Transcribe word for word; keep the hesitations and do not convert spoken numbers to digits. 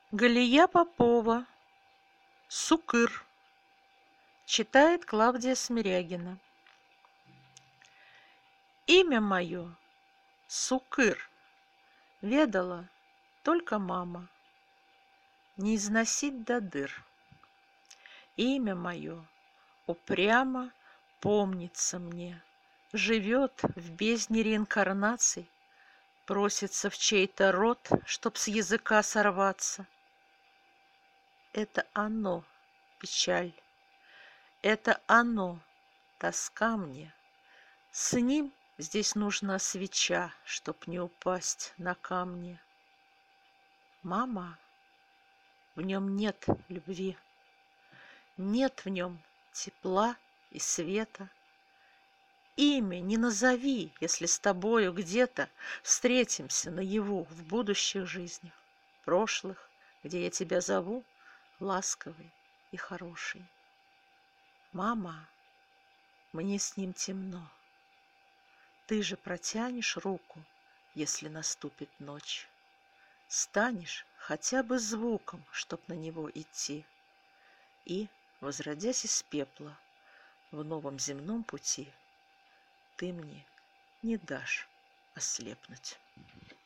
Галия Попова. Сукыр. Читает Клавдия Смирягина. Имя мое Сукыр ведала только мама. Не износить до дыр. Имя мое упрямо помнится мне, живет в бездне реинкарнаций, просится в чей-то рот, чтоб с языка сорваться. Это оно, печаль, это оно, тоска мне. С ним здесь нужна свеча, чтоб не упасть на камни. Мама, в нем нет любви, нет в нем тепла и света. Имя не назови, если с тобою где-то встретимся наяву в будущих жизнях, прошлых, где я тебя зову ласковый и хороший. Мама, мне с ним темно. Ты же протянешь руку, если наступит ночь. Станешь хотя бы звуком, чтоб на него идти. И, возродясь из пепла, в новом земном пути, ты мне не дашь ослепнуть.